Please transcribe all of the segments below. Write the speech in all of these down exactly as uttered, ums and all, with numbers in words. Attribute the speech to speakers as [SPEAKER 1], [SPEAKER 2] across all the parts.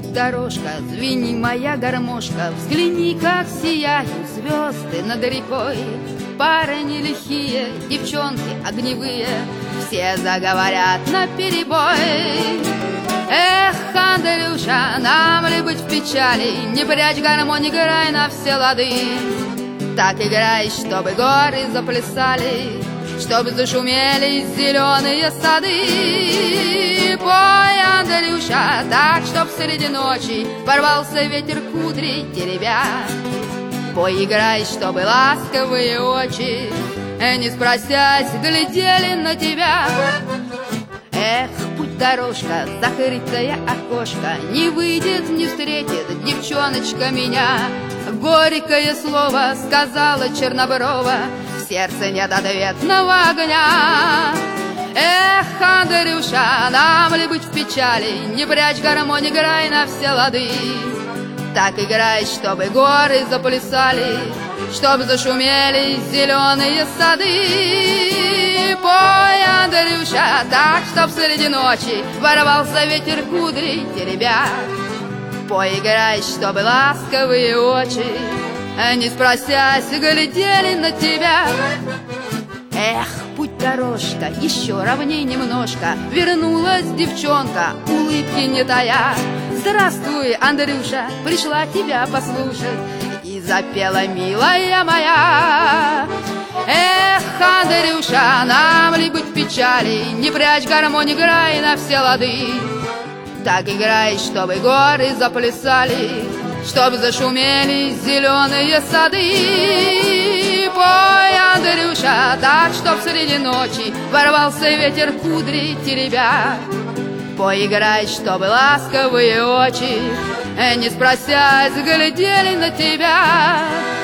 [SPEAKER 1] путь дорожка, звени моя гармошка, взгляни, как сияют звезды над рекой. Парни лихие, девчонки огневые, все заговорят наперебой. Эх, Андрюша, нам ли быть в печали, не прячь гармонь, играй на все лады. Так играй, чтобы горы заплясали, чтобы зашумели зеленые сады. Пой, Андрюша, так, чтоб среди ночи порвался ветер кудри теребя. Пой, играй, чтобы ласковые очи, не спросясь, глядели на тебя. Эх, путь дорожка, закрытое окошко, не выйдет, не встретит девчоночка меня. Горькое слово сказала черноброва, в сердце нет ответного огня. Эх, Андрюша, нам ли быть в печали, не прячь гармонь, играй на все лады. Так играй, чтобы горы заплясали, чтоб зашумели зеленые сады. Пой, Андрюша, так, чтоб среди ночи ворвался ветер кудри теребя. Пой, играй, чтобы ласковые очи, не спросясь, глядели на тебя. Эх, путь дорожка, еще ровней немножко, вернулась девчонка, улыбки не тая. Здравствуй, Андрюша, пришла тебя послушать, и запела, милая моя. Эх, Андрюша, нам ли быть в печали, не прячь гармонь, играй на все лады. Так играй, чтобы горы заплясали, чтоб зашумели зеленые сады. Пой, Андрюша, так, чтоб среди ночи ворвался ветер кудри теребя. Пой, играй, чтобы ласковые очи, не спросясь, глядели на тебя.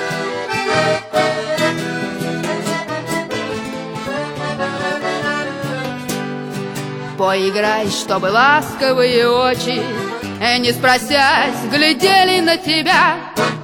[SPEAKER 1] Пой, играй, чтобы ласковые очи, не спросясь, глядели на тебя.